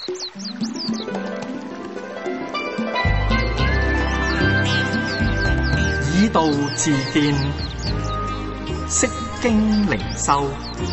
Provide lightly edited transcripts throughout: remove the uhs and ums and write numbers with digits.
以道治變，釋經靈修。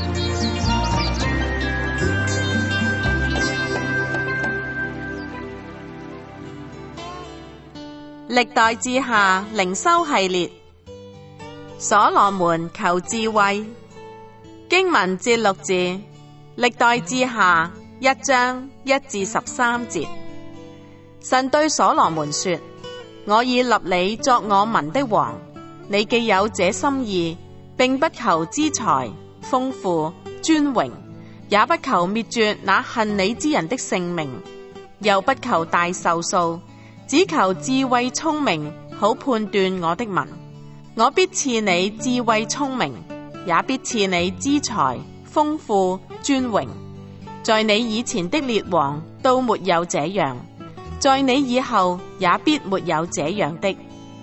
歷代志下靈修系列，所羅門求智慧。經文節錄自歷代志下1章1至13節。神對所羅門說：我已立你作我民的王，你既有這心意，並不求資財、豐富、尊榮，也不求滅絕那恨你之人的性命，又不求大壽數，只求智慧聰明，好判斷我的民。我必賜你智慧聰明，也必賜你資財、豐富、尊榮。在你以前的列王都沒有這樣，在你以後也必沒有這樣的。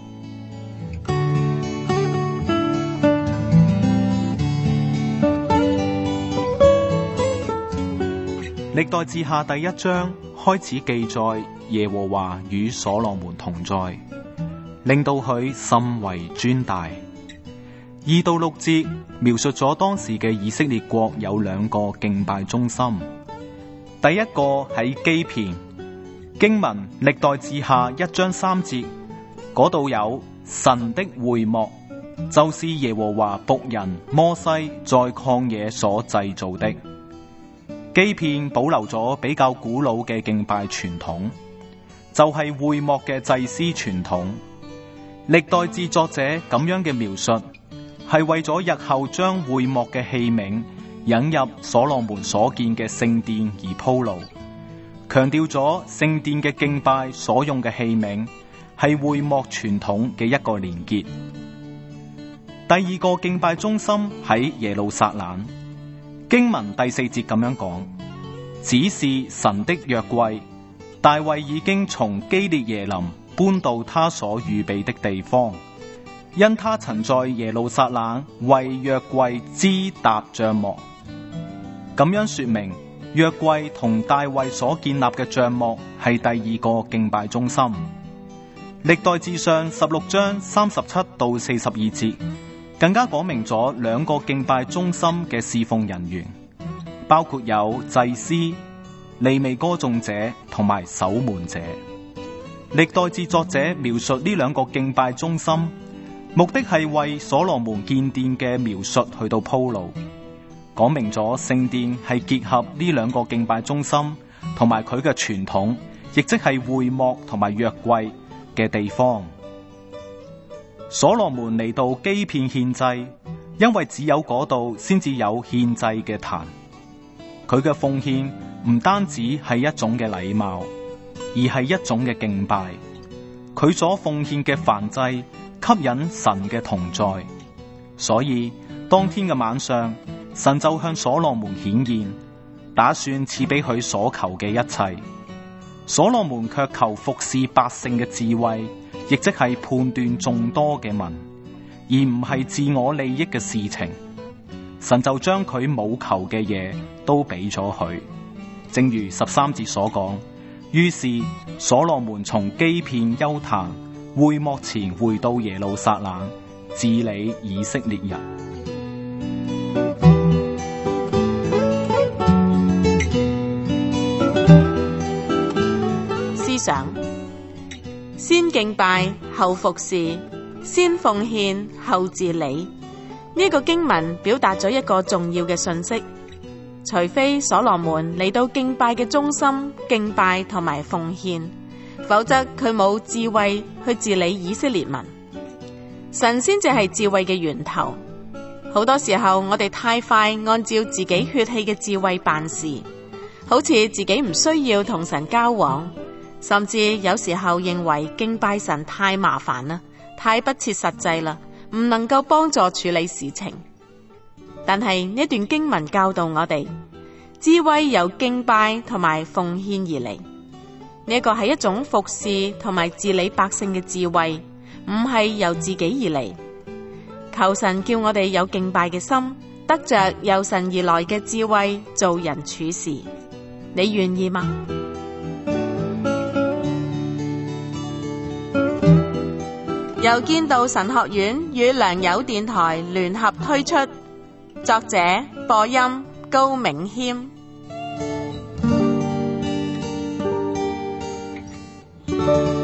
歷代志下第1章開始記載耶和華與所羅門同在，令到佢甚為尊大。2到6節描述咗當時嘅以色列國有2個敬拜中心。第一個喺基遍，經文歷代志下1章3節嗰度有神的會幕，就是耶和華僕人摩西在曠野所製造的。基遍保留咗比較古老嘅敬拜傳統，就係會幕嘅祭司傳統。歷代志作者咁樣嘅描述，係為咗日後將會幕嘅器皿引入所羅門所建嘅聖殿而鋪路，強調咗聖殿嘅敬拜所用嘅器皿係會幕傳統嘅一個連結。第2個敬拜中心喺耶路撒冷。經文第4節咁樣講：只是神的約櫃，大衛已經從基列耶琳搬到他所預備的地方，因他曾在耶路撒冷為約櫃支搭帳幕。咁樣說明約櫃同大衛所建立嘅帳幕係第2個敬拜中心。歷代志上16章37到42節更加講明咗2個敬拜中心嘅侍奉人員，包括有祭司、利未歌頌者同埋守門者。歷代志作者描述呢2個敬拜中心，目的係為所羅門建殿嘅描述去到鋪路，講明咗聖殿係結合呢2個敬拜中心同埋佢嘅傳統，亦即係會幕同埋約櫃嘅地方。所羅門嚟到基遍獻祭，因為只有嗰度先至有獻祭嘅壇。佢嘅奉獻唔單止係一種嘅禮貌，而係一種嘅敬拜。佢所奉獻嘅燔祭吸引神嘅同在，所以當天嘅晚上，神就向所羅門顯現，打算賜俾佢所求嘅一切。所羅門卻求服侍百姓嘅智慧，亦即係判斷眾多嘅民，而唔係自我利益嘅事情。神就將佢冇求嘅嘢都俾咗佢，正如13節所講。於是所羅門從基遍邱壇會幕前回到耶路撒冷，治理以色列人。 思想：先敬拜後服侍，先奉獻後治理。呢個經文表達咗一個重要嘅信息，除非所羅門嚟到敬拜嘅中心敬拜同埋奉獻，否則佢冇智慧去治理以色列民。神先至係智慧嘅源頭。好多時候我哋太快按照自己血氣嘅智慧辦事，好似自己唔需要同神交往，甚至有時候認為敬拜神太麻煩啦，太不切實際啦，唔能夠幫助處理事情。但係呢段經文教導我哋，智慧由敬拜同埋奉獻而嚟。呢個係一種服侍同埋治理百姓嘅智慧，唔係由自己而嚟。求神叫我哋有敬拜嘅心，得着由神而來嘅智慧做人處事。你願意嗎？ 由建道神學院與良友電台聯合推出，作者播音高銘謙。